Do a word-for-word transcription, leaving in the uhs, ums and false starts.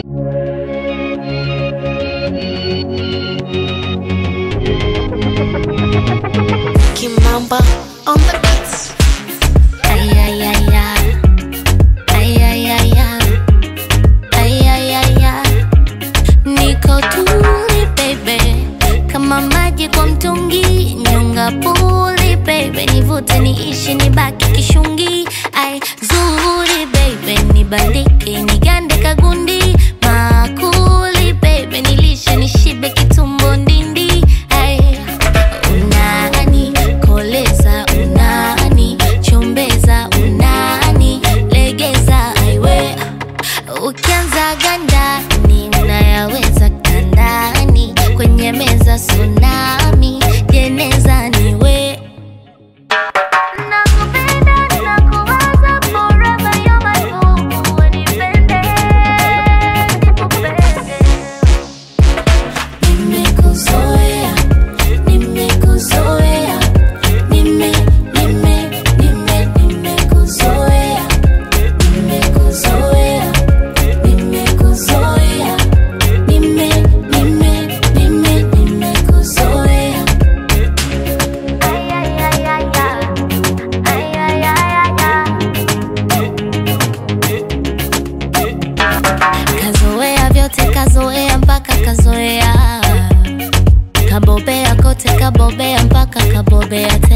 Kimamba on the beats. Ay ay ay ay. Ay ay ay ay. Ay ay ay ay. Niko tuli baby, kama maji kwa mtungi, nyonga puli baby, nivute niishi nibaki kishungi. Ay zuri baby, nibandike nigande kagundi, makuli baby, nilishe nishibe kitumbo ndindi. Ay unani koleza, unani chombeza, unani legeza. Aywe ukianza ganda ninayaweza kandani, kwenye meza tsunami, jeneza niwe. Nakupenda, nakuwaza forever, you're my boo, unipende, nikupende. Nimekuzoea, nimekuzoea, nime, nime, nime, nimekuzoea, nimekuzoea, nimekuzoea, nime, nime, nime, nimekuzoea. Ay ay ay ay ay. Ay ay ay ay ay. Kazoea vyote, kazoea mpaka kazoea, kabobea kote, kabobea mpaka kabobea tena.